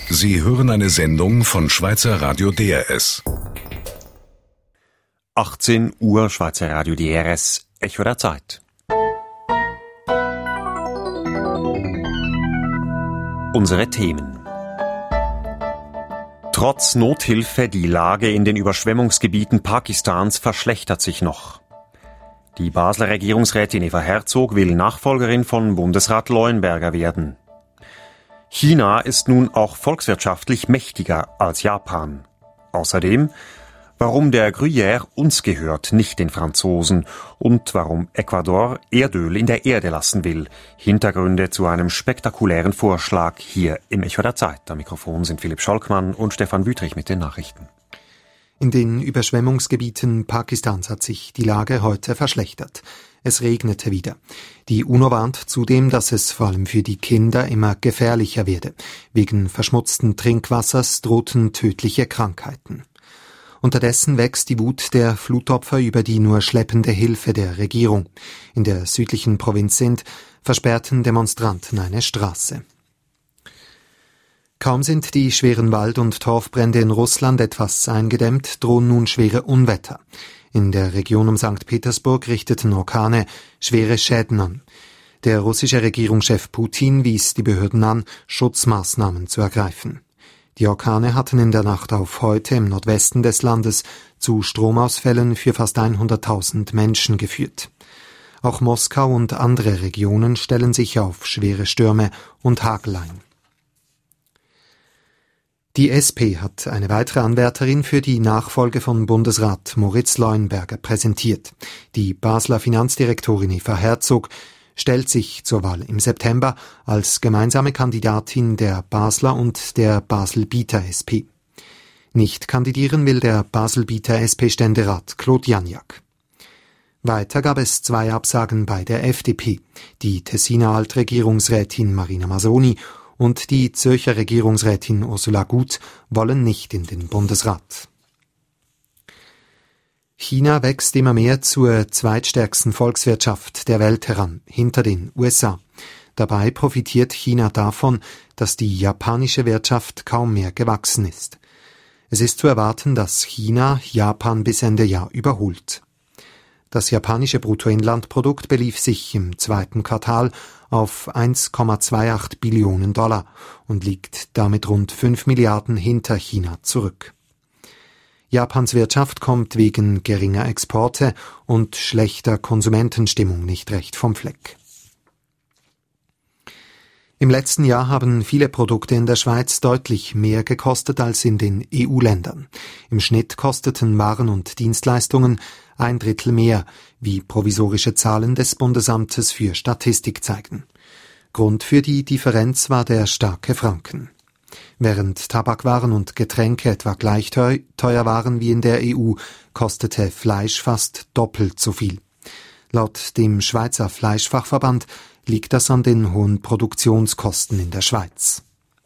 Sie hören eine Sendung von Schweizer Radio DRS. 18 Uhr, Schweizer Radio DRS, Echo der Zeit. Unsere Themen. Trotz Nothilfe, die Lage in den Überschwemmungsgebieten Pakistans verschlechtert sich noch. Die Basler Regierungsrätin Eva Herzog will Nachfolgerin von Bundesrat Leuenberger werden. China ist nun auch volkswirtschaftlich mächtiger als Japan. Außerdem, warum der Gruyère uns gehört, nicht den Franzosen, und warum Ecuador Erdöl in der Erde lassen will. Hintergründe zu einem spektakulären Vorschlag hier im Echo der Zeit. Am Mikrofon sind Philipp Scholkmann und Stefan Wüthrich mit den Nachrichten. In den Überschwemmungsgebieten Pakistans hat sich die Lage heute verschlechtert. Es regnete wieder. Die UNO warnt zudem, dass es vor allem für die Kinder immer gefährlicher werde. Wegen verschmutzten Trinkwassers drohten tödliche Krankheiten. Unterdessen wächst die Wut der Flutopfer über die nur schleppende Hilfe der Regierung. In der südlichen Provinz Sindh versperrten Demonstranten eine Straße. Kaum sind die schweren Wald- und Torfbrände in Russland etwas eingedämmt, drohen nun schwere Unwetter. In der Region um St. Petersburg richteten Orkane schwere Schäden an. Der russische Regierungschef Putin wies die Behörden an, Schutzmaßnahmen zu ergreifen. Die Orkane hatten in der Nacht auf heute im Nordwesten des Landes zu Stromausfällen für fast 100.000 Menschen geführt. Auch Moskau und andere Regionen stellen sich auf schwere Stürme und Hagel ein. Die SP hat eine weitere Anwärterin für die Nachfolge von Bundesrat Moritz Leuenberger präsentiert. Die Basler Finanzdirektorin Eva Herzog stellt sich zur Wahl im September als gemeinsame Kandidatin der Basler und der Basel-Bieter SP. Nicht kandidieren will der Basel-Bieter SP-Ständerat Claude Janiak. Weiter gab es 2 Absagen bei der FDP. Die Tessiner Altregierungsrätin Marina Mazzoni und die Zürcher Regierungsrätin Ursula Gut wollen nicht in den Bundesrat. China wächst immer mehr zur zweitstärksten Volkswirtschaft der Welt heran, hinter den USA. Dabei profitiert China davon, dass die japanische Wirtschaft kaum mehr gewachsen ist. Es ist zu erwarten, dass China Japan bis Ende Jahr überholt. Das japanische Bruttoinlandprodukt belief sich im zweiten Quartal auf 1,28 Billionen Dollar und liegt damit rund 5 Milliarden hinter China zurück. Japans Wirtschaft kommt wegen geringer Exporte und schlechter Konsumentenstimmung nicht recht vom Fleck. Im letzten Jahr haben viele Produkte in der Schweiz deutlich mehr gekostet als in den EU-Ländern. Im Schnitt kosteten Waren und Dienstleistungen 1/3 mehr, wie provisorische Zahlen des Bundesamtes für Statistik zeigen. Grund für die Differenz war der starke Franken. Während Tabakwaren und Getränke etwa gleich teuer waren wie in der EU, kostete Fleisch fast doppelt so viel. Laut dem Schweizer Fleischfachverband liegt das an den hohen Produktionskosten in der Schweiz.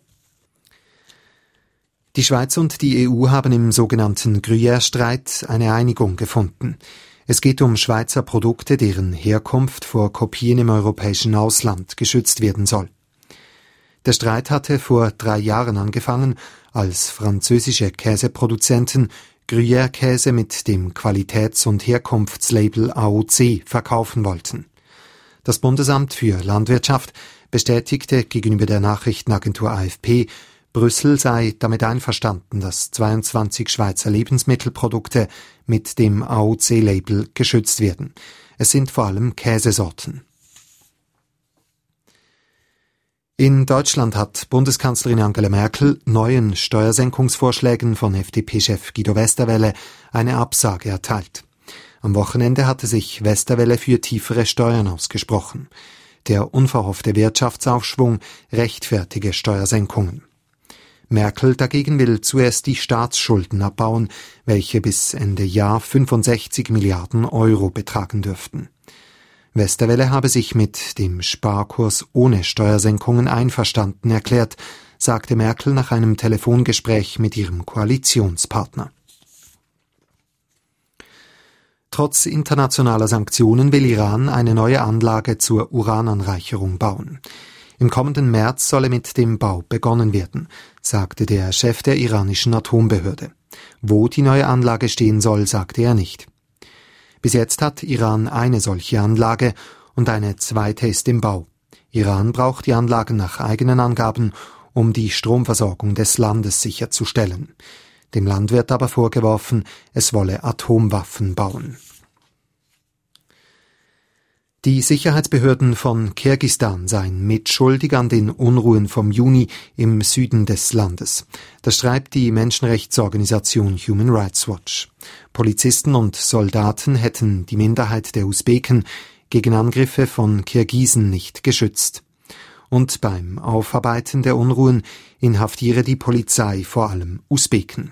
Die Schweiz und die EU haben im sogenannten Gruyère-Streit eine Einigung gefunden. Es geht um Schweizer Produkte, deren Herkunft vor Kopien im europäischen Ausland geschützt werden soll. Der Streit hatte vor 3 Jahren angefangen, als französische Käseproduzenten Gruyère-Käse mit dem Qualitäts- und Herkunftslabel AOC verkaufen wollten. Das Bundesamt für Landwirtschaft bestätigte gegenüber der Nachrichtenagentur AFP, Brüssel sei damit einverstanden, dass 22 Schweizer Lebensmittelprodukte mit dem AOC-Label geschützt werden. Es sind vor allem Käsesorten. In Deutschland hat Bundeskanzlerin Angela Merkel neuen Steuersenkungsvorschlägen von FDP-Chef Guido Westerwelle eine Absage erteilt. Am Wochenende hatte sich Westerwelle für tiefere Steuern ausgesprochen. Der unverhoffte Wirtschaftsaufschwung rechtfertige Steuersenkungen. Merkel dagegen will zuerst die Staatsschulden abbauen, welche bis Ende Jahr 65 Milliarden Euro betragen dürften. Westerwelle habe sich mit dem Sparkurs ohne Steuersenkungen einverstanden erklärt, sagte Merkel nach einem Telefongespräch mit ihrem Koalitionspartner. Trotz internationaler Sanktionen will Iran eine neue Anlage zur Urananreicherung bauen. Im kommenden März solle mit dem Bau begonnen werden, sagte der Chef der iranischen Atombehörde. Wo die neue Anlage stehen soll, sagte er nicht. Bis jetzt hat Iran eine solche Anlage und eine zweite ist im Bau. Iran braucht die Anlagen nach eigenen Angaben, um die Stromversorgung des Landes sicherzustellen. Dem Land wird aber vorgeworfen, es wolle Atomwaffen bauen. Die Sicherheitsbehörden von Kirgisistan seien mitschuldig an den Unruhen vom Juni im Süden des Landes. Das schreibt die Menschenrechtsorganisation Human Rights Watch. Polizisten und Soldaten hätten die Minderheit der Usbeken gegen Angriffe von Kirgisen nicht geschützt. Und beim Aufarbeiten der Unruhen inhaftiere die Polizei vor allem Usbeken.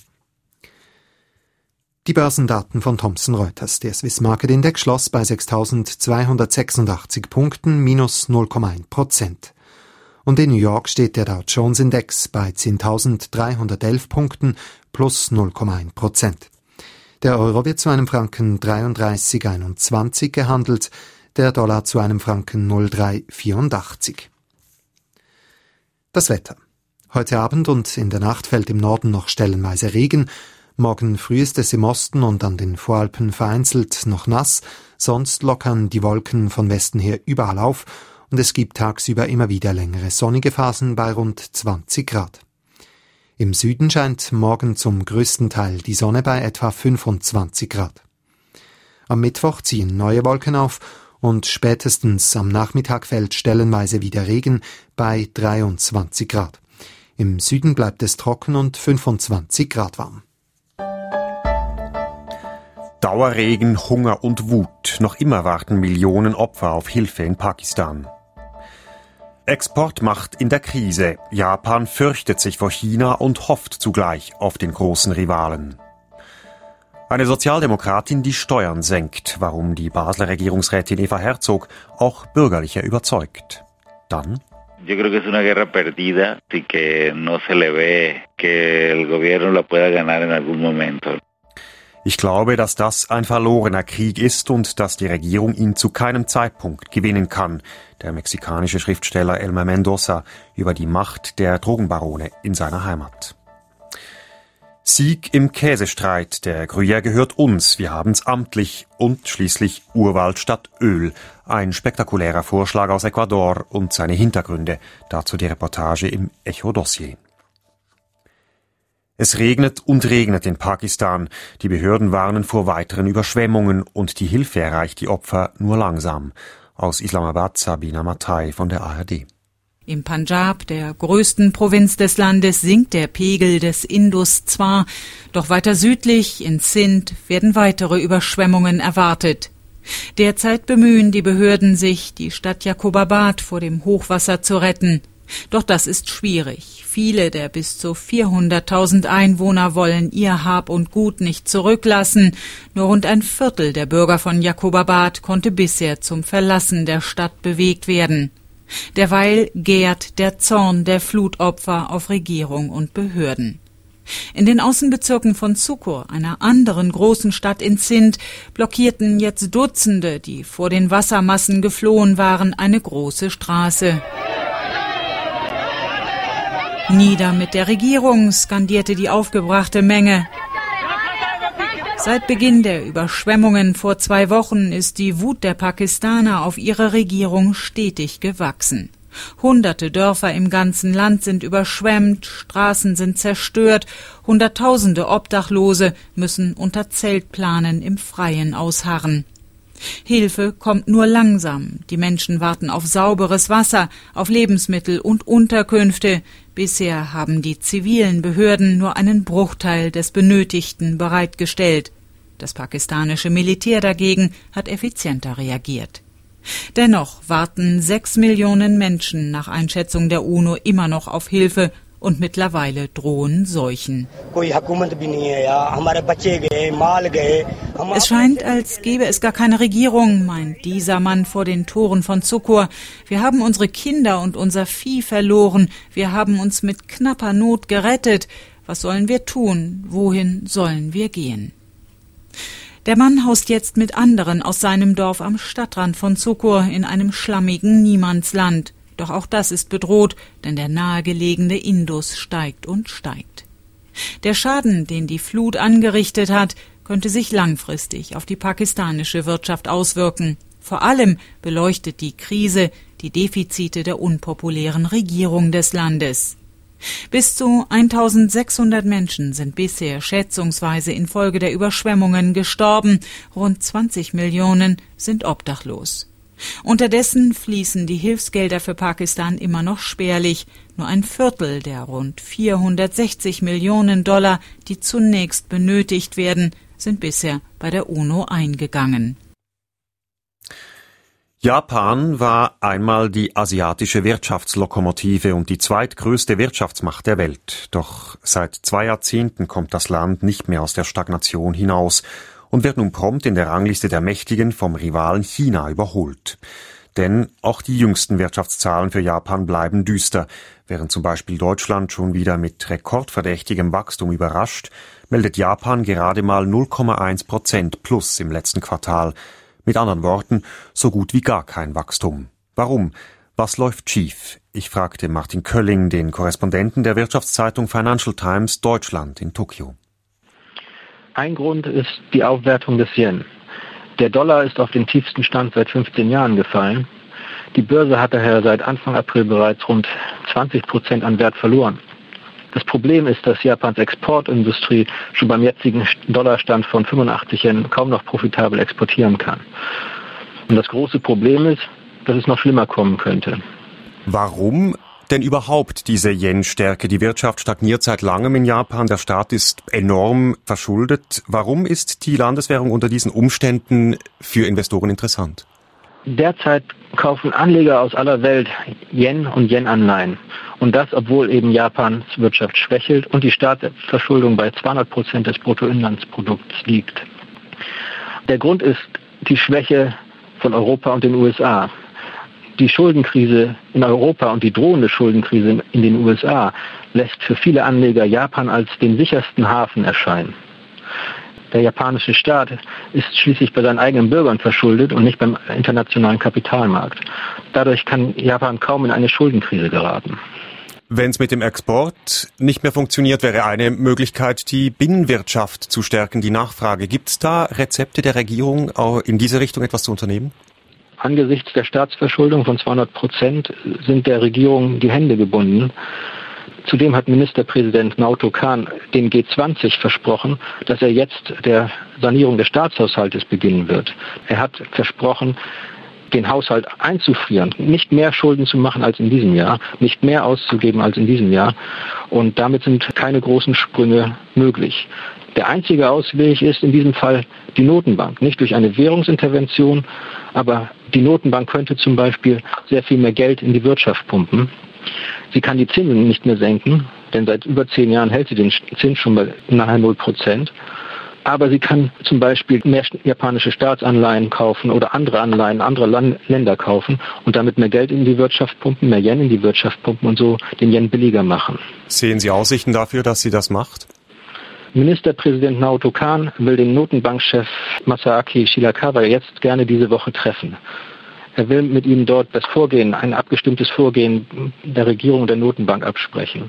Die Börsendaten von Thomson Reuters. Der Swiss Market Index schloss bei 6.286 Punkten, minus 0,1%. Und in New York steht der Dow Jones Index bei 10.311 Punkten, plus 0,1%. Der Euro wird zu einem Franken 33,21 gehandelt, der Dollar zu einem Franken 0,384. Das Wetter. Heute Abend und in der Nacht fällt im Norden noch stellenweise Regen. Morgen früh ist es im Osten und an den Voralpen vereinzelt noch nass, sonst lockern die Wolken von Westen her überall auf und es gibt tagsüber immer wieder längere sonnige Phasen bei rund 20 Grad. Im Süden scheint morgen zum größten Teil die Sonne bei etwa 25 Grad. Am Mittwoch ziehen neue Wolken auf und spätestens am Nachmittag fällt stellenweise wieder Regen bei 23 Grad. Im Süden bleibt es trocken und 25 Grad warm. Dauerregen, Hunger und Wut. Noch immer warten Millionen Opfer auf Hilfe in Pakistan. Exportmacht in der Krise. Japan fürchtet sich vor China und hofft zugleich auf den großen Rivalen. Eine Sozialdemokratin, die Steuern senkt. Warum die Basler Regierungsrätin Eva Herzog auch Bürgerliche überzeugt. Dann: Yo creo que es una guerra perdida y que no se le ve que el gobierno la pueda ganar en algún momento. Ich glaube, dass das ein verlorener Krieg ist und dass die Regierung ihn zu keinem Zeitpunkt gewinnen kann. Der mexikanische Schriftsteller Elmer Mendoza über die Macht der Drogenbarone in seiner Heimat. Sieg im Käsestreit. Der Gruyère gehört uns. Wir haben's amtlich. Und schließlich Urwald statt Öl. Ein spektakulärer Vorschlag aus Ecuador und seine Hintergründe. Dazu die Reportage im Echo-Dossier. Es regnet und regnet in Pakistan. Die Behörden warnen vor weiteren Überschwemmungen und die Hilfe erreicht die Opfer nur langsam. Aus Islamabad Sabina Matai von der ARD. Im Punjab, der größten Provinz des Landes, sinkt der Pegel des Indus zwar, doch weiter südlich, in Sindh, werden weitere Überschwemmungen erwartet. Derzeit bemühen die Behörden sich, die Stadt Jakobabad vor dem Hochwasser zu retten. Doch das ist schwierig. Viele der bis zu 400.000 Einwohner wollen ihr Hab und Gut nicht zurücklassen. Nur rund ein Viertel der Bürger von Jakobabad konnte bisher zum Verlassen der Stadt bewegt werden. Derweil gärt der Zorn der Flutopfer auf Regierung und Behörden. In den Außenbezirken von Sukur, einer anderen großen Stadt in Sindh, blockierten jetzt Dutzende, die vor den Wassermassen geflohen waren, eine große Straße. Nieder mit der Regierung, skandierte die aufgebrachte Menge. Seit Beginn der Überschwemmungen vor 2 Wochen ist die Wut der Pakistaner auf ihre Regierung stetig gewachsen. Hunderte Dörfer im ganzen Land sind überschwemmt, Straßen sind zerstört, Hunderttausende Obdachlose müssen unter Zeltplanen im Freien ausharren. Hilfe kommt nur langsam. Die Menschen warten auf sauberes Wasser, auf Lebensmittel und Unterkünfte. Bisher haben die zivilen Behörden nur einen Bruchteil des Benötigten bereitgestellt. Das pakistanische Militär dagegen hat effizienter reagiert. Dennoch warten 6 Millionen Menschen nach Einschätzung der UNO immer noch auf Hilfe und mittlerweile drohen Seuchen. Es scheint, als gäbe es gar keine Regierung, meint dieser Mann vor den Toren von Sukur. Wir haben unsere Kinder und unser Vieh verloren. Wir haben uns mit knapper Not gerettet. Was sollen wir tun? Wohin sollen wir gehen? Der Mann haust jetzt mit anderen aus seinem Dorf am Stadtrand von Sukur in einem schlammigen Niemandsland. Doch auch das ist bedroht, denn der nahegelegene Indus steigt und steigt. Der Schaden, den die Flut angerichtet hat, könnte sich langfristig auf die pakistanische Wirtschaft auswirken. Vor allem beleuchtet die Krise die Defizite der unpopulären Regierung des Landes. Bis zu 1600 Menschen sind bisher schätzungsweise infolge der Überschwemmungen gestorben. Rund 20 Millionen sind obdachlos. Unterdessen fließen die Hilfsgelder für Pakistan immer noch spärlich. Nur ein Viertel der rund 460 Millionen $, die zunächst benötigt werden, sind bisher bei der UNO eingegangen. Japan war einmal die asiatische Wirtschaftslokomotive und die zweitgrößte Wirtschaftsmacht der Welt. Doch seit 2 Jahrzehnten kommt das Land nicht mehr aus der Stagnation hinaus und wird nun prompt in der Rangliste der Mächtigen vom Rivalen China überholt. Denn auch die jüngsten Wirtschaftszahlen für Japan bleiben düster. Während zum Beispiel Deutschland schon wieder mit rekordverdächtigem Wachstum überrascht, meldet Japan gerade mal 0,1% plus im letzten Quartal. Mit anderen Worten, so gut wie gar kein Wachstum. Warum? Was läuft schief? Ich fragte Martin Kölling, den Korrespondenten der Wirtschaftszeitung Financial Times Deutschland in Tokio. Ein Grund ist die Aufwertung des Yen. Der Dollar ist auf den tiefsten Stand seit 15 Jahren gefallen. Die Börse hat daher seit Anfang April bereits rund 20% an Wert verloren. Das Problem ist, dass Japans Exportindustrie schon beim jetzigen Dollarstand von 85 Yen kaum noch profitabel exportieren kann. Und das große Problem ist, dass es noch schlimmer kommen könnte. Warum denn überhaupt diese Yen-Stärke? Die Wirtschaft stagniert seit langem in Japan, der Staat ist enorm verschuldet. Warum ist die Landeswährung unter diesen Umständen für Investoren interessant? Derzeit kaufen Anleger aus aller Welt Yen und Yen-Anleihen. Und das, obwohl eben Japans Wirtschaft schwächelt und die Staatsverschuldung bei 200% des Bruttoinlandsprodukts liegt. Der Grund ist die Schwäche von Europa und den USA. Die Schuldenkrise in Europa und die drohende Schuldenkrise in den USA lässt für viele Anleger Japan als den sichersten Hafen erscheinen. Der japanische Staat ist schließlich bei seinen eigenen Bürgern verschuldet und nicht beim internationalen Kapitalmarkt. Dadurch kann Japan kaum in eine Schuldenkrise geraten. Wenn es mit dem Export nicht mehr funktioniert, wäre eine Möglichkeit, die Binnenwirtschaft zu stärken, die Nachfrage. Gibt es da Rezepte der Regierung, auch in diese Richtung etwas zu unternehmen? Angesichts der Staatsverschuldung von 200% sind der Regierung die Hände gebunden. Zudem hat Ministerpräsident Naoto Kan den G20 versprochen, dass er jetzt der Sanierung des Staatshaushaltes beginnen wird. Er hat versprochen, den Haushalt einzufrieren, nicht mehr Schulden zu machen als in diesem Jahr, nicht mehr auszugeben als in diesem Jahr. Und damit sind keine großen Sprünge möglich. Der einzige Ausweg ist in diesem Fall die Notenbank. Nicht durch eine Währungsintervention, aber die Notenbank könnte zum Beispiel sehr viel mehr Geld in die Wirtschaft pumpen. Sie kann die Zinsen nicht mehr senken, denn seit über 10 Jahren hält sie den Zins schon bei nahe 0%. Aber sie kann zum Beispiel mehr japanische Staatsanleihen kaufen oder andere Anleihen anderer Länder kaufen und damit mehr Geld in die Wirtschaft pumpen, mehr Yen in die Wirtschaft pumpen und so den Yen billiger machen. Sehen Sie Aussichten dafür, dass sie das macht? Ministerpräsident Naoto Kan will den Notenbankchef Masaaki Shirakawa jetzt gerne diese Woche treffen. Er will mit ihm dort das Vorgehen, ein abgestimmtes Vorgehen der Regierung und der Notenbank absprechen.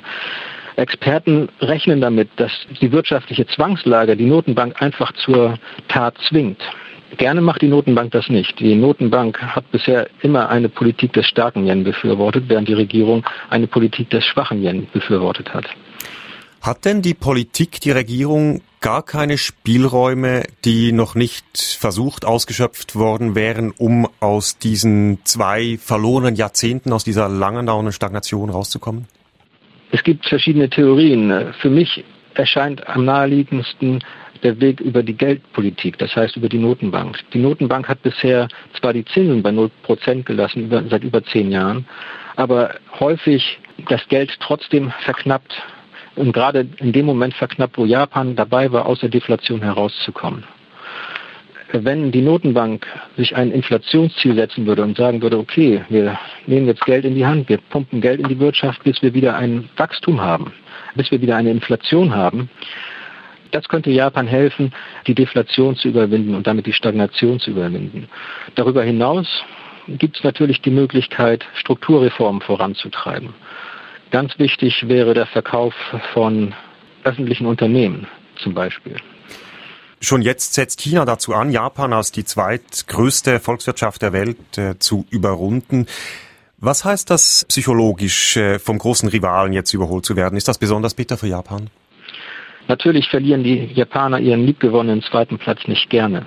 Experten rechnen damit, dass die wirtschaftliche Zwangslage die Notenbank einfach zur Tat zwingt. Gerne macht die Notenbank das nicht. Die Notenbank hat bisher immer eine Politik des starken Yen befürwortet, während die Regierung eine Politik des schwachen Yen befürwortet hat. Hat denn die Politik, die Regierung gar keine Spielräume, die noch nicht versucht, ausgeschöpft worden wären, um aus diesen 2 verlorenen Jahrzehnten, aus dieser langen dauernden Stagnation rauszukommen? Es gibt verschiedene Theorien. Für mich erscheint am naheliegendsten der Weg über die Geldpolitik, das heißt über die Notenbank. Die Notenbank hat bisher zwar die Zinsen bei 0% gelassen, seit über 10 Jahren, aber häufig das Geld trotzdem verknappt und gerade in dem Moment verknappt, wo Japan dabei war, aus der Deflation herauszukommen. Wenn die Notenbank sich ein Inflationsziel setzen würde und sagen würde, okay, wir nehmen jetzt Geld in die Hand, wir pumpen Geld in die Wirtschaft, bis wir wieder ein Wachstum haben, bis wir wieder eine Inflation haben, das könnte Japan helfen, die Deflation zu überwinden und damit die Stagnation zu überwinden. Darüber hinaus gibt es natürlich die Möglichkeit, Strukturreformen voranzutreiben. Ganz wichtig wäre der Verkauf von öffentlichen Unternehmen zum Beispiel. Schon jetzt setzt China dazu an, Japan als die zweitgrößte Volkswirtschaft der Welt zu überrunden. Was heißt das psychologisch, vom großen Rivalen jetzt überholt zu werden? Ist das besonders bitter für Japan? Natürlich verlieren die Japaner ihren liebgewonnenen zweiten Platz nicht gerne.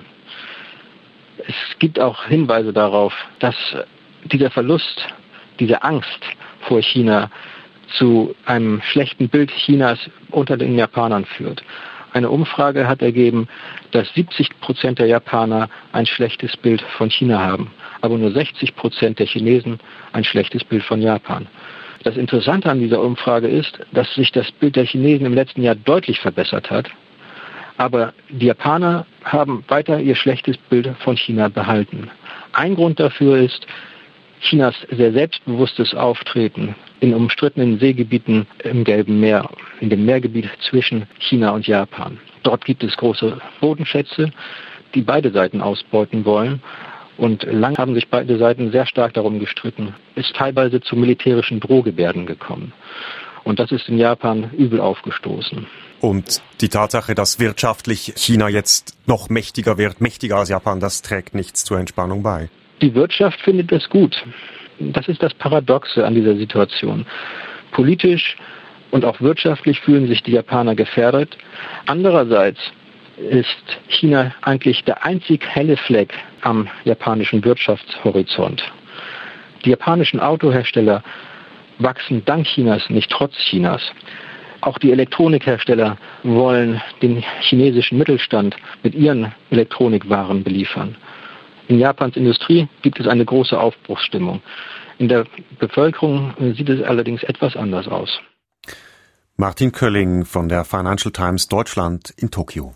Es gibt auch Hinweise darauf, dass dieser Verlust, diese Angst vor China zu einem schlechten Bild Chinas unter den Japanern führt. Eine Umfrage hat ergeben, dass 70% der Japaner ein schlechtes Bild von China haben, aber nur 60% der Chinesen ein schlechtes Bild von Japan. Das Interessante an dieser Umfrage ist, dass sich das Bild der Chinesen im letzten Jahr deutlich verbessert hat, aber die Japaner haben weiter ihr schlechtes Bild von China behalten. Ein Grund dafür ist Chinas sehr selbstbewusstes Auftreten in umstrittenen Seegebieten im Gelben Meer, in dem Meergebiet zwischen China und Japan. Dort gibt es große Bodenschätze, die beide Seiten ausbeuten wollen. Und lang haben sich beide Seiten sehr stark darum gestritten. Es ist teilweise zu militärischen Drohgebärden gekommen. Und das ist in Japan übel aufgestoßen. Und die Tatsache, dass wirtschaftlich China jetzt noch mächtiger wird, mächtiger als Japan, das trägt nichts zur Entspannung bei. Die Wirtschaft findet das gut. Das ist das Paradoxe an dieser Situation. Politisch und auch wirtschaftlich fühlen sich die Japaner gefährdet. Andererseits ist China eigentlich der einzig helle Fleck am japanischen Wirtschaftshorizont. Die japanischen Autohersteller wachsen dank Chinas, nicht trotz Chinas. Auch die Elektronikhersteller wollen den chinesischen Mittelstand mit ihren Elektronikwaren beliefern. In Japans Industrie gibt es eine große Aufbruchsstimmung. In der Bevölkerung sieht es allerdings etwas anders aus. Martin Kölling von der Financial Times Deutschland in Tokio.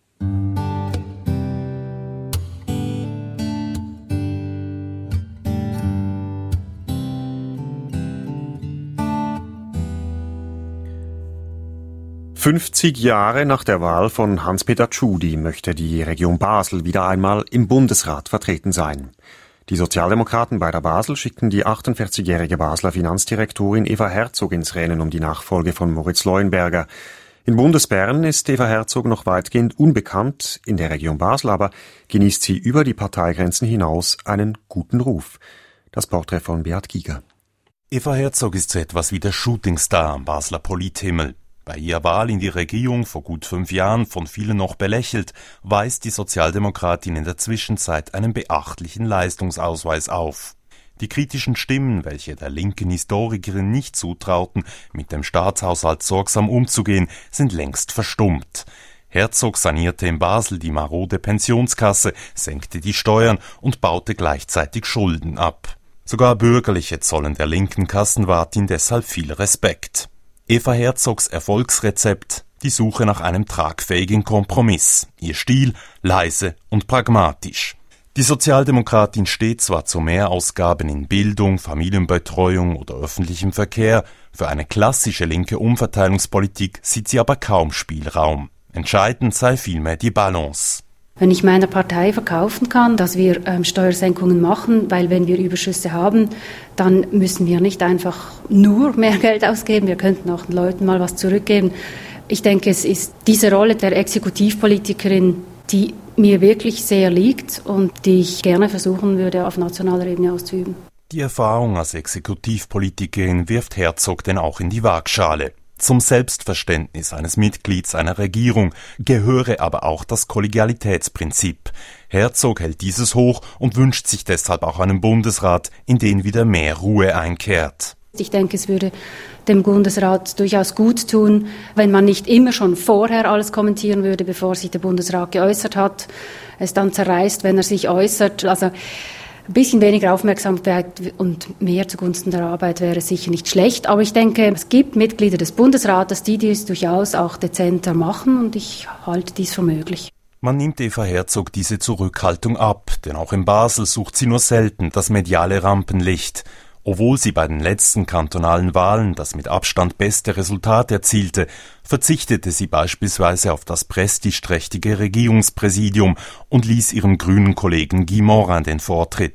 »50 Jahre nach der Wahl von Hans-Peter Tschudi möchte die Region Basel wieder einmal im Bundesrat vertreten sein. Die Sozialdemokraten bei der Basel schickten die 48-jährige Basler Finanzdirektorin Eva Herzog ins Rennen um die Nachfolge von Moritz Leuenberger. In Bundesbern ist Eva Herzog noch weitgehend unbekannt, in der Region Basel aber genießt sie über die Parteigrenzen hinaus einen guten Ruf. Das Porträt von Beat Giger. Eva Herzog ist so etwas wie der Shootingstar am Basler Polithimmel. Bei ihrer Wahl in die Regierung vor gut 5 Jahren, von vielen noch belächelt, weist die Sozialdemokratin in der Zwischenzeit einen beachtlichen Leistungsausweis auf. Die kritischen Stimmen, welche der linken Historikerin nicht zutrauten, mit dem Staatshaushalt sorgsam umzugehen, sind längst verstummt. Herzog sanierte in Basel die marode Pensionskasse, senkte die Steuern und baute gleichzeitig Schulden ab. Sogar Bürgerliche zollen der linken Kassenwartin deshalb viel Respekt. Eva Herzogs Erfolgsrezept: die Suche nach einem tragfähigen Kompromiss. Ihr Stil: leise und pragmatisch. Die Sozialdemokratin steht zwar zu Mehrausgaben in Bildung, Familienbetreuung oder öffentlichem Verkehr, für eine klassische linke Umverteilungspolitik sieht sie aber kaum Spielraum. Entscheidend sei vielmehr die Balance. Wenn ich meiner Partei verkaufen kann, dass wir Steuersenkungen machen, weil wenn wir Überschüsse haben, dann müssen wir nicht einfach nur mehr Geld ausgeben, wir könnten auch den Leuten mal was zurückgeben. Ich denke, es ist diese Rolle der Exekutivpolitikerin, die mir wirklich sehr liegt und die ich gerne versuchen würde, auf nationaler Ebene auszuüben. Die Erfahrung als Exekutivpolitikerin wirft Herzog denn auch in die Waagschale. Zum Selbstverständnis eines Mitglieds einer Regierung gehöre aber auch das Kollegialitätsprinzip. Herzog hält dieses hoch und wünscht sich deshalb auch einen Bundesrat, in den wieder mehr Ruhe einkehrt. Ich denke, es würde dem Bundesrat durchaus gut tun, wenn man nicht immer schon vorher alles kommentieren würde, bevor sich der Bundesrat geäußert hat, es dann zerreißt, wenn er sich äußert. Also ein bisschen weniger Aufmerksamkeit und mehr zugunsten der Arbeit wäre sicher nicht schlecht. Aber ich denke, es gibt Mitglieder des Bundesrates, die dies durchaus auch dezenter machen und ich halte dies für möglich. Man nimmt Eva Herzog diese Zurückhaltung ab, denn auch in Basel sucht sie nur selten das mediale Rampenlicht. Obwohl sie bei den letzten kantonalen Wahlen das mit Abstand beste Resultat erzielte, verzichtete sie beispielsweise auf das prestigeträchtige Regierungspräsidium und ließ ihrem grünen Kollegen Guy Morin den Vortritt.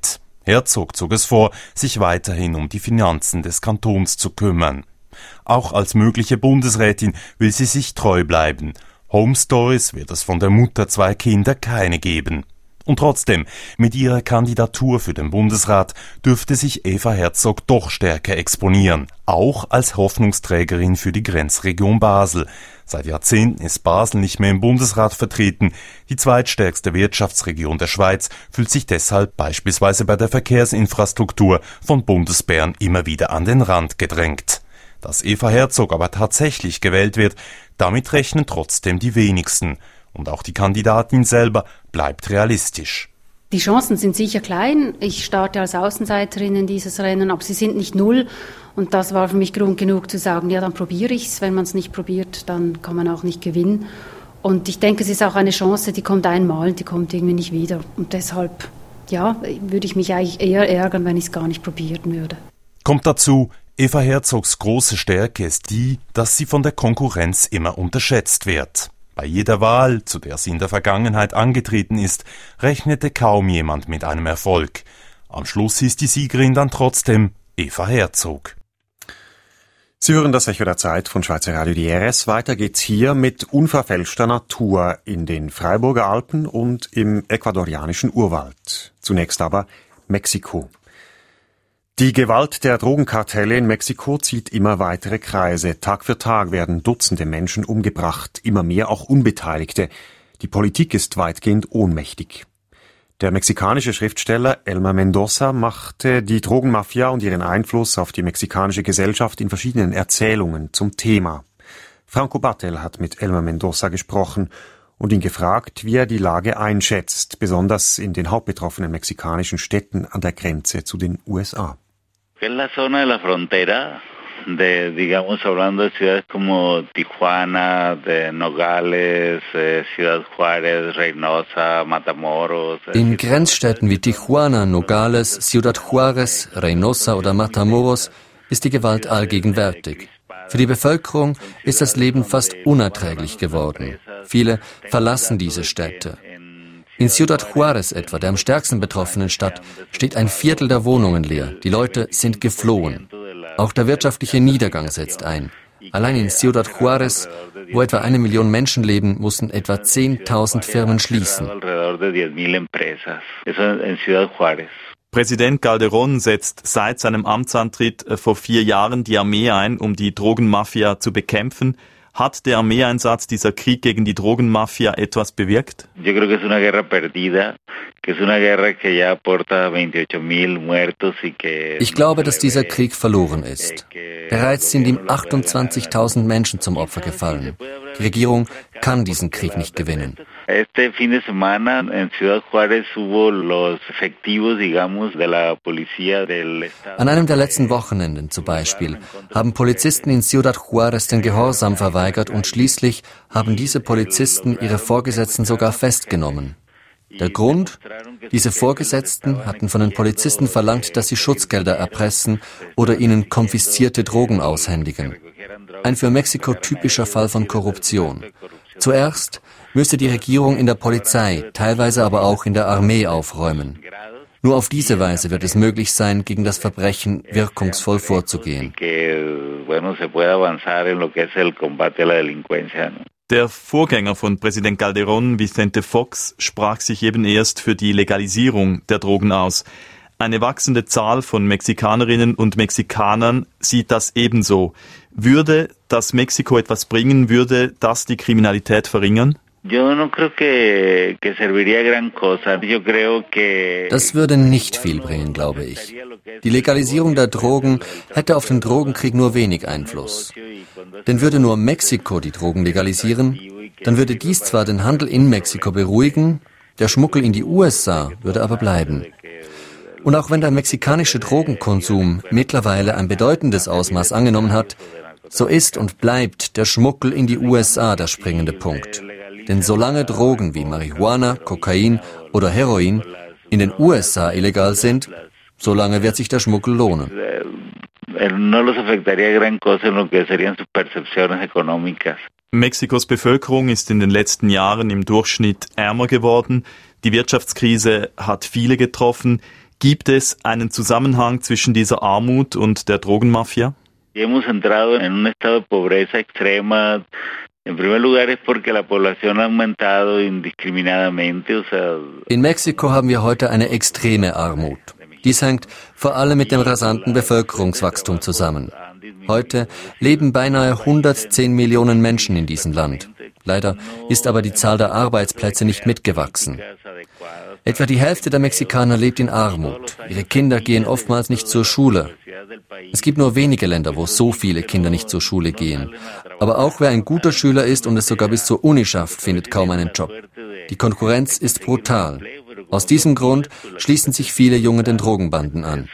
Herzog zog es vor, sich weiterhin um die Finanzen des Kantons zu kümmern. Auch als mögliche Bundesrätin will sie sich treu bleiben. Home Stories wird es von der Mutter 2 Kinder keine geben. Und trotzdem, mit ihrer Kandidatur für den Bundesrat dürfte sich Eva Herzog doch stärker exponieren, auch als Hoffnungsträgerin für die Grenzregion Basel. Seit Jahrzehnten ist Basel nicht mehr im Bundesrat vertreten. Die zweitstärkste Wirtschaftsregion der Schweiz fühlt sich deshalb beispielsweise bei der Verkehrsinfrastruktur von Bundesbern immer wieder an den Rand gedrängt. Dass Eva Herzog aber tatsächlich gewählt wird, damit rechnen trotzdem die wenigsten. Und auch die Kandidatin selber bleibt realistisch. Die Chancen sind sicher klein. Ich starte als Außenseiterin in dieses Rennen, aber sie sind nicht null. Und das war für mich Grund genug zu sagen, ja, dann probiere ich es. Wenn man es nicht probiert, dann kann man auch nicht gewinnen. Und ich denke, es ist auch eine Chance, die kommt einmal und die kommt irgendwie nicht wieder. Und deshalb, ja, würde ich mich eigentlich eher ärgern, wenn ich es gar nicht probieren würde. Kommt dazu, Eva Herzogs große Stärke ist die, dass sie von der Konkurrenz immer unterschätzt wird. Bei jeder Wahl, zu der sie in der Vergangenheit angetreten ist, rechnete kaum jemand mit einem Erfolg. Am Schluss hieß die Siegerin dann trotzdem Eva Herzog. Sie hören das Echo der Zeit von Schweizer Radio DRS. Weiter geht's hier mit unverfälschter Natur in den Freiburger Alpen und im ecuadorianischen Urwald. Zunächst aber Mexiko. Die Gewalt der Drogenkartelle in Mexiko zieht immer weitere Kreise. Tag für Tag werden Dutzende Menschen umgebracht, immer mehr auch Unbeteiligte. Die Politik ist weitgehend ohnmächtig. Der mexikanische Schriftsteller Elmer Mendoza machte die Drogenmafia und ihren Einfluss auf die mexikanische Gesellschaft in verschiedenen Erzählungen zum Thema. Franco Battel hat mit Elmer Mendoza gesprochen und ihn gefragt, wie er die Lage einschätzt, besonders in den hauptbetroffenen mexikanischen Städten an der Grenze zu den USA. En la zona de la frontera, digamos, hablando de ciudades como Tijuana, de Nogales, Ciudad Juárez, Reynosa, Matamoros. In Grenzstädten wie Tijuana, Nogales, Ciudad Juárez, Reynosa oder Matamoros ist die Gewalt allgegenwärtig. Für die Bevölkerung ist das Leben fast unerträglich geworden. Viele verlassen diese Städte. In Ciudad Juárez etwa, der am stärksten betroffenen Stadt, steht ein Viertel der Wohnungen leer. Die Leute sind geflohen. Auch der wirtschaftliche Niedergang setzt ein. Allein in Ciudad Juárez, wo etwa 1 Million Menschen leben, mussten etwa 10.000 Firmen schließen. Präsident Calderón setzt seit seinem Amtsantritt vor 4 Jahren die Armee ein, um die Drogenmafia zu bekämpfen. Hat der Armeeeinsatz, dieser Krieg gegen die Drogenmafia, etwas bewirkt? Ich glaube, dass dieser Krieg verloren ist. Bereits sind ihm 28.000 Menschen zum Opfer gefallen. Die Regierung kann diesen Krieg nicht gewinnen. An einem der letzten Wochenenden zum Beispiel haben Polizisten in Ciudad Juárez den Gehorsam verweigert und schließlich haben diese Polizisten ihre Vorgesetzten sogar festgenommen. Der Grund? Diese Vorgesetzten hatten von den Polizisten verlangt, dass sie Schutzgelder erpressen oder ihnen konfiszierte Drogen aushändigen. Ein für Mexiko typischer Fall von Korruption. Zuerst müsste die Regierung in der Polizei, teilweise aber auch in der Armee aufräumen. Nur auf diese Weise wird es möglich sein, gegen das Verbrechen wirkungsvoll vorzugehen. Der Vorgänger von Präsident Calderón, Vicente Fox, sprach sich eben erst für die Legalisierung der Drogen aus. Eine wachsende Zahl von Mexikanerinnen und Mexikanern sieht das ebenso. Würde das Mexiko etwas bringen, würde das die Kriminalität verringern? Das würde nicht viel bringen, glaube ich. Die Legalisierung der Drogen hätte auf den Drogenkrieg nur wenig Einfluss. Denn würde nur Mexiko die Drogen legalisieren, dann würde dies zwar den Handel in Mexiko beruhigen, der Schmuggel in die USA würde aber bleiben. Und auch wenn der mexikanische Drogenkonsum mittlerweile ein bedeutendes Ausmaß angenommen hat, so ist und bleibt der Schmuggel in die USA der springende Punkt. Denn solange Drogen wie Marihuana, Kokain oder Heroin in den USA illegal sind, solange wird sich der Schmuggel lohnen. Mexikos Bevölkerung ist in den letzten Jahren im Durchschnitt ärmer geworden. Die Wirtschaftskrise hat viele getroffen. Gibt es einen Zusammenhang zwischen dieser Armut und der Drogenmafia? Hemos entrado en un estado de pobreza extrema. En primer lugar es porque la población ha aumentado indiscriminadamente, In Mexiko haben wir heute eine extreme Armut. Dies hängt vor allem mit dem rasanten Bevölkerungswachstum zusammen. Heute leben beinahe 110 Millionen Menschen in diesem Land. Leider ist aber die Zahl der Arbeitsplätze nicht mitgewachsen. Etwa die Hälfte der Mexikaner lebt in Armut. Ihre Kinder gehen oftmals nicht zur Schule. Es gibt nur wenige Länder, wo so viele Kinder nicht zur Schule gehen. Aber auch wer ein guter Schüler ist und es sogar bis zur Uni schafft, findet kaum einen Job. Die Konkurrenz ist brutal. Aus diesem Grund schließen sich viele Junge den Drogenbanden an.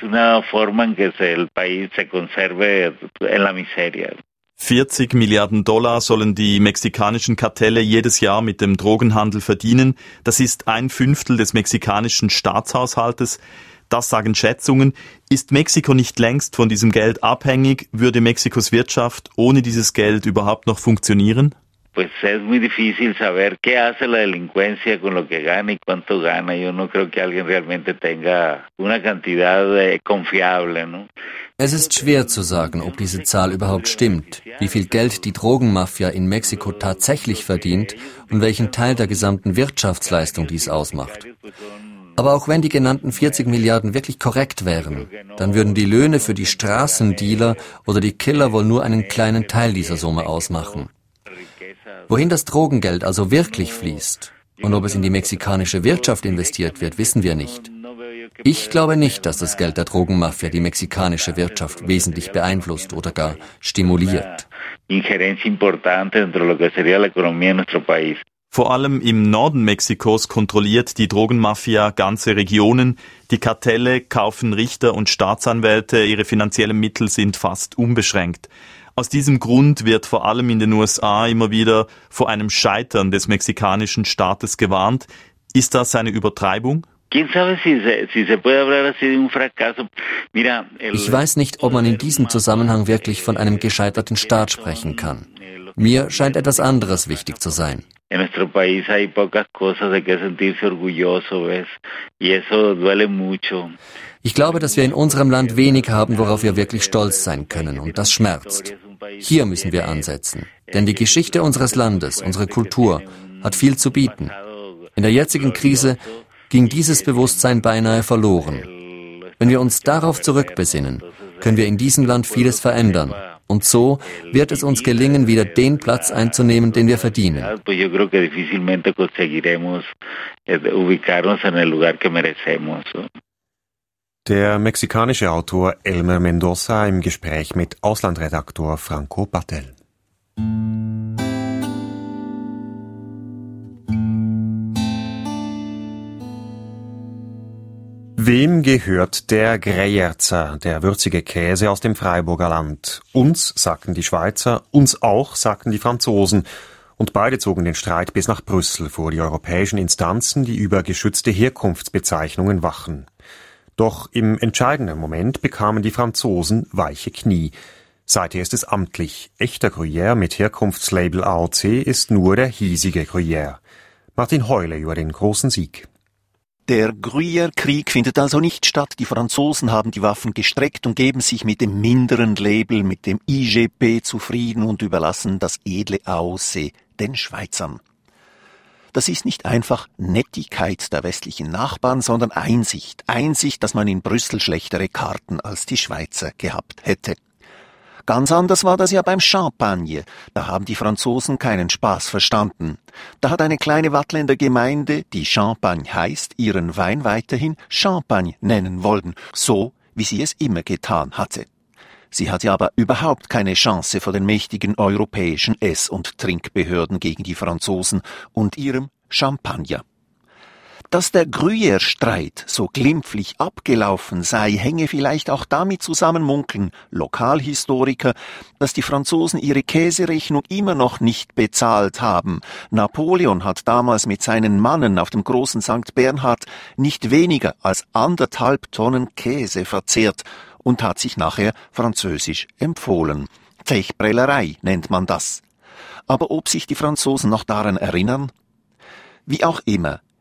40 Milliarden Dollar sollen die mexikanischen Kartelle jedes Jahr mit dem Drogenhandel verdienen. Das ist 1/5 des mexikanischen Staatshaushaltes. Das sagen Schätzungen. Ist Mexiko nicht längst von diesem Geld abhängig? Würde Mexikos Wirtschaft ohne dieses Geld überhaupt noch funktionieren? Pues es muy difícil saber qué hace la delincuencia con lo que gana y cuánto gana. Yo no creo que alguien realmente tenga una cantidad confiable, ¿no? Es ist schwer zu sagen, ob diese Zahl überhaupt stimmt, wie viel Geld die Drogenmafia in Mexiko tatsächlich verdient und welchen Teil der gesamten Wirtschaftsleistung dies ausmacht. Aber auch wenn die genannten 40 Milliarden wirklich korrekt wären, dann würden die Löhne für die Straßendealer oder die Killer wohl nur einen kleinen Teil dieser Summe ausmachen. Wohin das Drogengeld also wirklich fließt und ob es in die mexikanische Wirtschaft investiert wird, wissen wir nicht. Ich glaube nicht, dass das Geld der Drogenmafia die mexikanische Wirtschaft wesentlich beeinflusst oder gar stimuliert. Vor allem im Norden Mexikos kontrolliert die Drogenmafia ganze Regionen. Die Kartelle kaufen Richter und Staatsanwälte, ihre finanziellen Mittel sind fast unbeschränkt. Aus diesem Grund wird vor allem in den USA immer wieder vor einem Scheitern des mexikanischen Staates gewarnt. Ist das eine Übertreibung? Ich weiß nicht, ob man in diesem Zusammenhang wirklich von einem gescheiterten Staat sprechen kann. Mir scheint etwas anderes wichtig zu sein. Ich glaube, dass wir in unserem Land wenig haben, worauf wir wirklich stolz sein können, und das schmerzt. Hier müssen wir ansetzen, denn die Geschichte unseres Landes, unsere Kultur, hat viel zu bieten. In der jetzigen Krise ging dieses Bewusstsein beinahe verloren. Wenn wir uns darauf zurückbesinnen, können wir in diesem Land vieles verändern. Und so wird es uns gelingen, wieder den Platz einzunehmen, den wir verdienen. Der mexikanische Autor Elmer Mendoza im Gespräch mit Auslandredaktor Franco Battel. Wem gehört der Greyerzer, der würzige Käse aus dem Freiburger Land? Uns, sagten die Schweizer, uns auch, sagten die Franzosen. Und beide zogen den Streit bis nach Brüssel vor die europäischen Instanzen, die über geschützte Herkunftsbezeichnungen wachen. Doch im entscheidenden Moment bekamen die Franzosen weiche Knie. Seither ist es amtlich. Echter Gruyère mit Herkunftslabel AOC ist nur der hiesige Gruyère. Martin Heule über den großen Sieg. Der Gruyère-Krieg findet also nicht statt. Die Franzosen haben die Waffen gestreckt und geben sich mit dem minderen Label, mit dem IGP, zufrieden und überlassen das edle AOC den Schweizern. Das ist nicht einfach Nettigkeit der westlichen Nachbarn, sondern Einsicht. Einsicht, dass man in Brüssel schlechtere Karten als die Schweizer gehabt hätte. Ganz anders war das ja beim Champagne. Da haben die Franzosen keinen Spaß verstanden. Da hat eine kleine Waadtländer Gemeinde, die Champagne heißt, ihren Wein weiterhin Champagne nennen wollen, so wie sie es immer getan hatte. Sie hatte aber überhaupt keine Chance vor den mächtigen europäischen Ess- und Trinkbehörden gegen die Franzosen und ihrem Champagner. Dass der Gruyère-Streit so glimpflich abgelaufen sei, hänge vielleicht auch damit zusammen, munkeln Lokalhistoriker, dass die Franzosen ihre Käserechnung immer noch nicht bezahlt haben. Napoleon hat damals mit seinen Mannen auf dem großen St. Bernhard nicht weniger als 1,5 Tonnen Käse verzehrt und hat sich nachher französisch empfohlen. Zechprellerei nennt man das. Aber ob sich die Franzosen noch daran erinnern? Wie auch immer,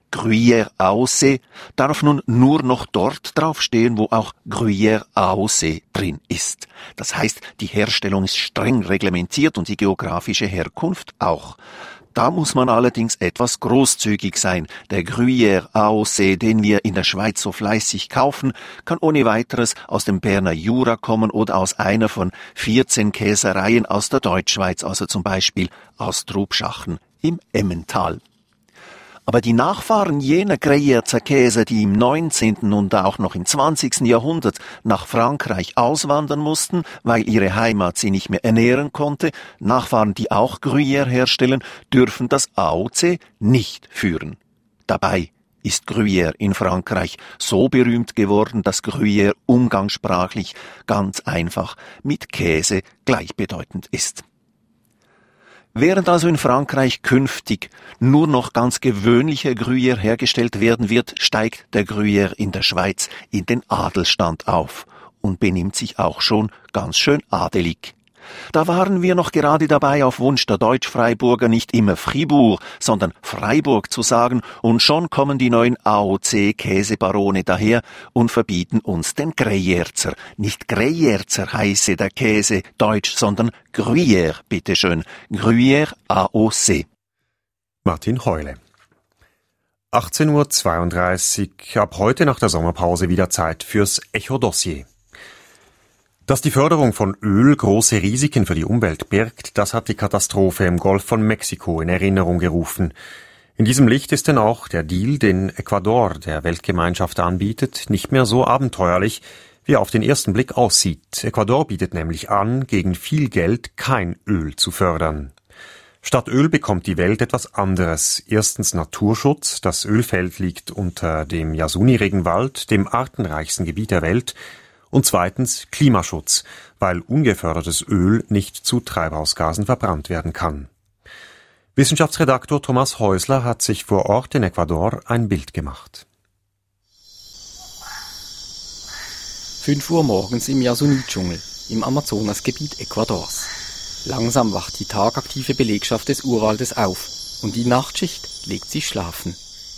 Gruyère AOC darf nun nur noch dort draufstehen, wo auch Gruyère AOC drin ist. Das heißt, die Herstellung ist streng reglementiert und die geografische Herkunft auch. Da muss man allerdings etwas großzügig sein. Der Gruyère AOC, den wir in der Schweiz so fleißig kaufen, kann ohne weiteres aus dem Berner Jura kommen oder aus einer von 14 Käsereien aus der Deutschschweiz, also zum Beispiel aus Trubschachen im Emmental. Aber die Nachfahren jener Greyerzer Käse, die im 19. und auch noch im 20. Jahrhundert nach Frankreich auswandern mussten, weil ihre Heimat sie nicht mehr ernähren konnte, Nachfahren, die auch Gruyère herstellen, dürfen das AOC nicht führen. Dabei ist Gruyère in Frankreich so berühmt geworden, dass Gruyère umgangssprachlich ganz einfach mit Käse gleichbedeutend ist. Während also in Frankreich künftig nur noch ganz gewöhnlicher Gruyère hergestellt werden wird, steigt der Gruyère in der Schweiz in den Adelstand auf und benimmt sich auch schon ganz schön adelig. Da waren wir noch gerade dabei, auf Wunsch der Deutsch-Freiburger nicht immer Fribourg, sondern Freiburg zu sagen, und schon kommen die neuen AOC-Käsebarone daher und verbieten uns den Greyerzer. Nicht Greyerzer heiße der Käse deutsch, sondern Gruyère, bitteschön. Gruyère AOC. Martin Heule. 18:32 Uhr, ab heute nach der Sommerpause wieder Zeit fürs Echo-Dossier. Dass die Förderung von Öl große Risiken für die Umwelt birgt, das hat die Katastrophe im Golf von Mexiko in Erinnerung gerufen. In diesem Licht ist denn auch der Deal, den Ecuador der Weltgemeinschaft anbietet, nicht mehr so abenteuerlich, wie er auf den ersten Blick aussieht. Ecuador bietet nämlich an, gegen viel Geld kein Öl zu fördern. Statt Öl bekommt die Welt etwas anderes. Erstens Naturschutz. Das Ölfeld liegt unter dem Yasuni-Regenwald, dem artenreichsten Gebiet der Welt. Und zweitens Klimaschutz, weil ungefördertes Öl nicht zu Treibhausgasen verbrannt werden kann. Wissenschaftsredaktor Thomas Häusler hat sich vor Ort in Ecuador ein Bild gemacht. 5 Uhr morgens im Yasuni-Dschungel, im Amazonasgebiet Ecuadors. Langsam wacht die tagaktive Belegschaft des Urwaldes auf und die Nachtschicht legt sich schlafen.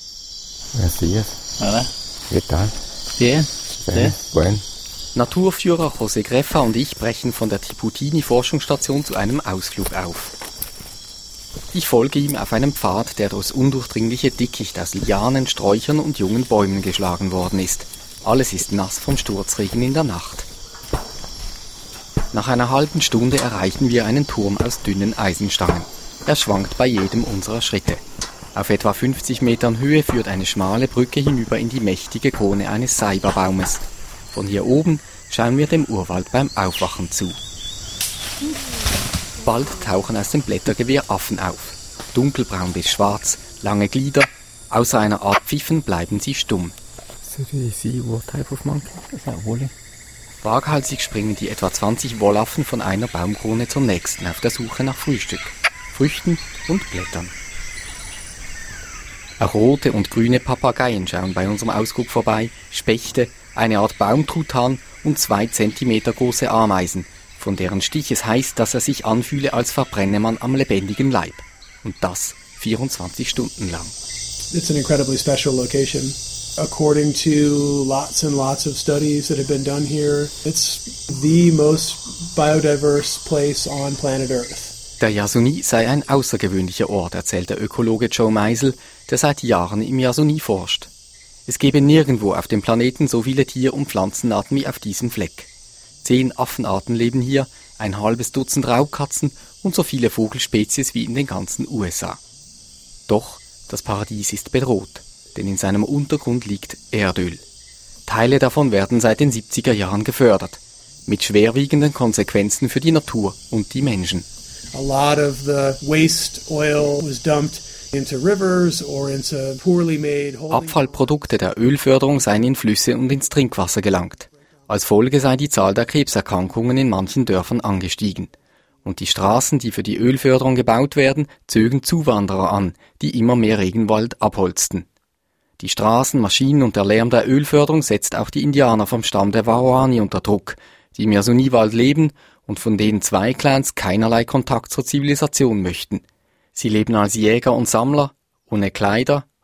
Naturführer José Greffa und ich brechen von der Tiputini-Forschungsstation zu einem Ausflug auf. Ich folge ihm auf einem Pfad, der durchs undurchdringliche Dickicht aus Lianen, Sträuchern und jungen Bäumen geschlagen worden ist. Alles ist nass vom Sturzregen in der Nacht. Nach einer halben Stunde erreichen wir einen Turm aus dünnen Eisenstangen. Er schwankt bei jedem unserer Schritte. Auf etwa 50 Metern Höhe führt eine schmale Brücke hinüber in die mächtige Krone eines Ceiba-Baumes. Von hier oben schauen wir dem Urwald beim Aufwachen zu. Bald tauchen aus dem Blättergewirr Affen auf. Dunkelbraun bis schwarz, lange Glieder, außer einer Art Pfiffen bleiben sie stumm. Waghalsig springen die etwa 20 Wollaffen von einer Baumkrone zur nächsten auf der Suche nach Frühstück, Früchten und Blättern. Auch rote und grüne Papageien schauen bei unserem Ausguck vorbei, Spechte, eine Art Baumtruthahn und 2 Zentimeter große Ameisen, von deren Stich es heißt, dass er sich anfühle, als verbrenne man am lebendigen Leib. Und das 24 Stunden lang. It's an incredibly special location. According to lots and lots of studies that have been done here, it's the most biodiverse place on planet Earth. Der Yasuni sei ein außergewöhnlicher Ort, erzählt der Ökologe Joe Meisel, der seit Jahren im Yasuni forscht. Es gebe nirgendwo auf dem Planeten so viele Tier- und Pflanzenarten wie auf diesem Fleck. 10 Affenarten leben hier, ein halbes Dutzend Raubkatzen und so viele Vogelspezies wie in den ganzen USA. Doch das Paradies ist bedroht, denn in seinem Untergrund liegt Erdöl. Teile davon werden seit den 70er Jahren gefördert, mit schwerwiegenden Konsequenzen für die Natur und die Menschen. A lot of the waste oil was dumped into rivers or into poorly made holding. Abfallprodukte der Ölförderung seien in Flüsse und ins Trinkwasser gelangt. Als Folge sei die Zahl der Krebserkrankungen in manchen Dörfern angestiegen. Und die Straßen, die für die Ölförderung gebaut werden, zögen Zuwanderer an, die immer mehr Regenwald abholzten. Die Straßen, Maschinen und der Lärm der Ölförderung setzt auch die Indianer vom Stamm der Waorani unter Druck, die im Yasuni-Wald leben und von denen 2 Clans keinerlei Kontakt zur Zivilisation möchten. Sie leben als Jäger und Sammler, ohne Kleider,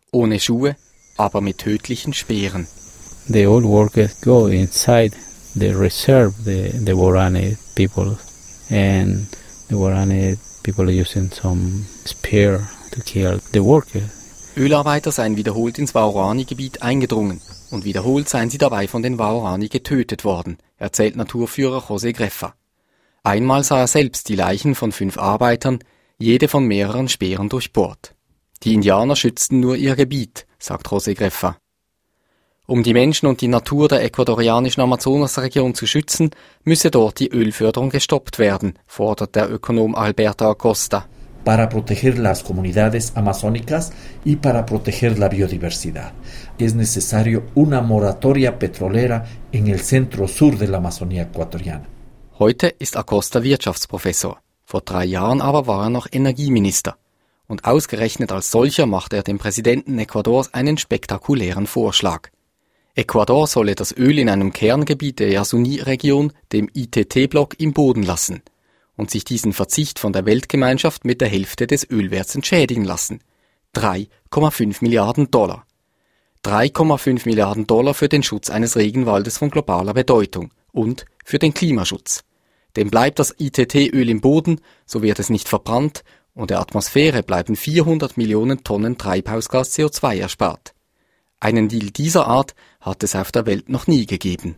ohne Schuhe, aber mit tödlichen Speeren. The old workers go inside the reserve, the Waorani people, and the Waorani people are using some spear to kill the workers. Ölarbeiter seien wiederholt ins Waorani-Gebiet eingedrungen und wiederholt seien sie dabei von den Waorani getötet worden, erzählt Naturführer José Greffa. Einmal sah er selbst die Leichen von 5 Arbeitern, jede von mehreren Speeren durchbohrt. Die Indianer schützten nur ihr Gebiet, sagt José Greffa. Um die Menschen und die Natur der ecuadorianischen Amazonasregion zu schützen, müsse dort die Ölförderung gestoppt werden, fordert der Ökonom Alberto Acosta. Para proteger las comunidades amazónicas y para proteger la biodiversidad. Es necesario una moratoria petrolera en el centro-sur de la Amazonía ecuatoriana. Heute ist Acosta Wirtschaftsprofessor. Vor 3 Jahren aber war er noch Energieminister. Und ausgerechnet als solcher macht er dem Präsidenten Ecuadors einen spektakulären Vorschlag. Ecuador solle das Öl in einem Kerngebiet der Yasuní-Region, dem ITT-Block, im Boden lassen und sich diesen Verzicht von der Weltgemeinschaft mit der Hälfte des Ölwerts entschädigen lassen. 3,5 Milliarden $. 3,5 Milliarden $ für den Schutz eines Regenwaldes von globaler Bedeutung und für den Klimaschutz. Denn bleibt das ITT-Öl im Boden, so wird es nicht verbrannt und der Atmosphäre bleiben 400 Millionen Tonnen Treibhausgas CO2 erspart. Einen Deal dieser Art hat es auf der Welt noch nie gegeben.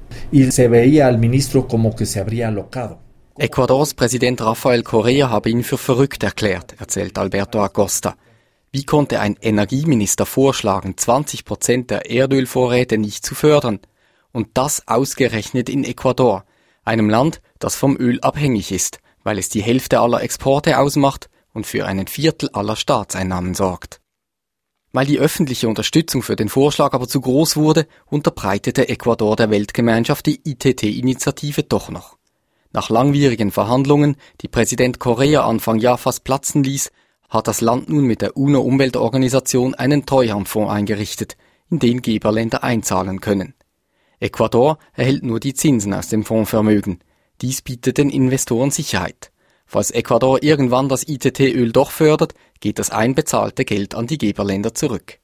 Ecuadors Präsident Rafael Correa habe ihn für verrückt erklärt, erzählt Alberto Acosta. Wie konnte ein Energieminister vorschlagen, 20% der Erdölvorräte nicht zu fördern? Und das ausgerechnet in Ecuador, einem Land, das vom Öl abhängig ist, weil es die Hälfte aller Exporte ausmacht und für einen Viertel aller Staatseinnahmen sorgt. Weil die öffentliche Unterstützung für den Vorschlag aber zu groß wurde, unterbreitete Ecuador der Weltgemeinschaft die ITT-Initiative doch noch. Nach langwierigen Verhandlungen, die Präsident Correa Anfang Jahr fast platzen ließ, hat das Land nun mit der UNO-Umweltorganisation einen Treuhandfonds eingerichtet, in den Geberländer einzahlen können. Ecuador erhält nur die Zinsen aus dem Fondsvermögen. Dies bietet den Investoren Sicherheit. Falls Ecuador irgendwann das ITT-Öl doch fördert, geht das einbezahlte Geld an die Geberländer zurück.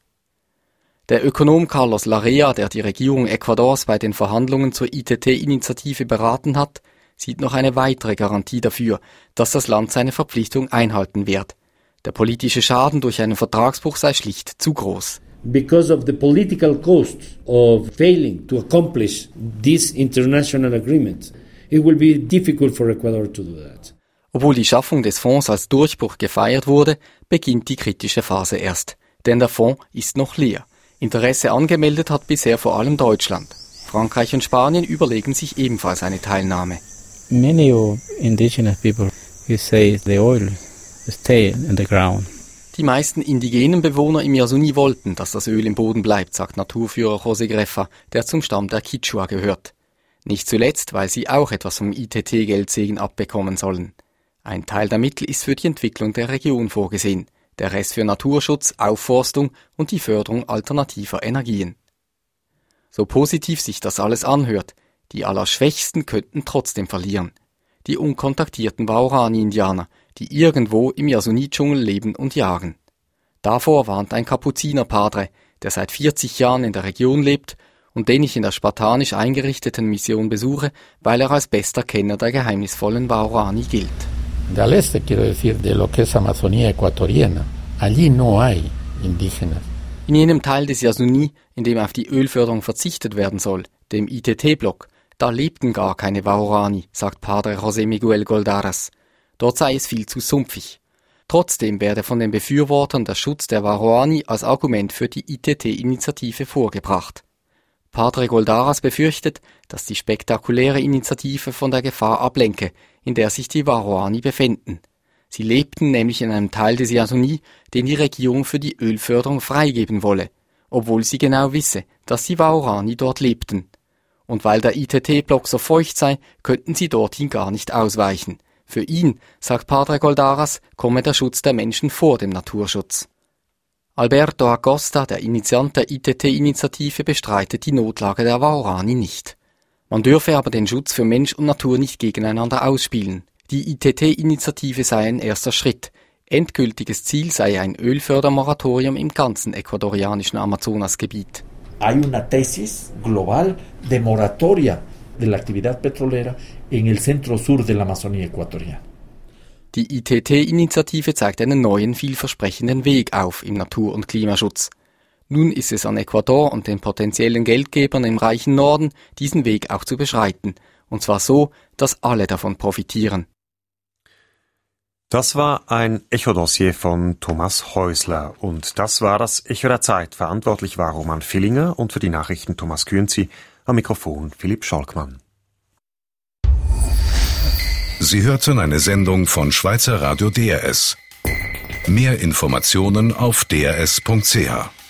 Der Ökonom Carlos Larrea, der die Regierung Ecuadors bei den Verhandlungen zur ITT-Initiative beraten hat, sieht noch eine weitere Garantie dafür, dass das Land seine Verpflichtung einhalten wird. Der politische Schaden durch einen Vertragsbruch sei schlicht zu groß. Because of the political cost of failing to accomplish this international agreement, it will be difficult for Ecuador to do that. Obwohl die Schaffung des Fonds als Durchbruch gefeiert wurde, beginnt die kritische Phase erst. Denn der Fonds ist noch leer. Interesse angemeldet hat bisher vor allem Deutschland. Frankreich und Spanien überlegen sich ebenfalls eine Teilnahme. Many of indigenous people who say the oil stay in the ground. Die meisten indigenen Bewohner im Yasuní wollten, dass das Öl im Boden bleibt, sagt Naturführer José Greffa, der zum Stamm der Quichua gehört. Nicht zuletzt, weil sie auch etwas vom ITT-Geldsegen abbekommen sollen. Ein Teil der Mittel ist für die Entwicklung der Region vorgesehen, der Rest für Naturschutz, Aufforstung und die Förderung alternativer Energien. So positiv sich das alles anhört, die Allerschwächsten könnten trotzdem verlieren. Die unkontaktierten Waorani-Indianer, die irgendwo im Yasuní-Dschungel leben und jagen. Davor warnt ein Kapuzinerpadre, der seit 40 Jahren in der Region lebt und den ich in der spartanisch eingerichteten Mission besuche, weil er als bester Kenner der geheimnisvollen Waorani gilt. Del este, quiero decir, de lo que es Amazonía ecuatoriana. Allí no hay indígenas. In jenem Teil des Yasuní, in dem auf die Ölförderung verzichtet werden soll, dem ITT-Block, da lebten gar keine Waorani, sagt Padre José Miguel Goldaras. Dort sei es viel zu sumpfig. Trotzdem werde von den Befürwortern der Schutz der Waorani als Argument für die ITT-Initiative vorgebracht. Padre Goldaras befürchtet, dass die spektakuläre Initiative von der Gefahr ablenke, in der sich die Waorani befänden. Sie lebten nämlich in einem Teil des Yasuní, den die Regierung für die Ölförderung freigeben wolle, obwohl sie genau wisse, dass die Waorani dort lebten. Und weil der ITT-Block so feucht sei, könnten sie dorthin gar nicht ausweichen. Für ihn, sagt Padre Goldaras, komme der Schutz der Menschen vor dem Naturschutz. Alberto Acosta, der Initiant der ITT-Initiative, bestreitet die Notlage der Waorani nicht. Man dürfe aber den Schutz für Mensch und Natur nicht gegeneinander ausspielen. Die ITT-Initiative sei ein erster Schritt. Endgültiges Ziel sei ein Ölfördermoratorium im ganzen ecuadorianischen Amazonasgebiet. Hay una tesis global de moratoria de la actividad petrolera en el centro sur de la Amazonía ecuatoriana. Die ITT-Initiative zeigt einen neuen, vielversprechenden Weg auf im Natur- und Klimaschutz. Nun ist es an Ecuador und den potenziellen Geldgebern im reichen Norden, diesen Weg auch zu beschreiten. Und zwar so, dass alle davon profitieren. Das war ein Echo-Dossier von Thomas Häusler. Und das war das Echo der Zeit. Verantwortlich war Roman Villinger und für die Nachrichten Thomas Künzi. Am Mikrofon Philipp Schalkmann. Sie hörten eine Sendung von Schweizer Radio DRS. Mehr Informationen auf drs.ch.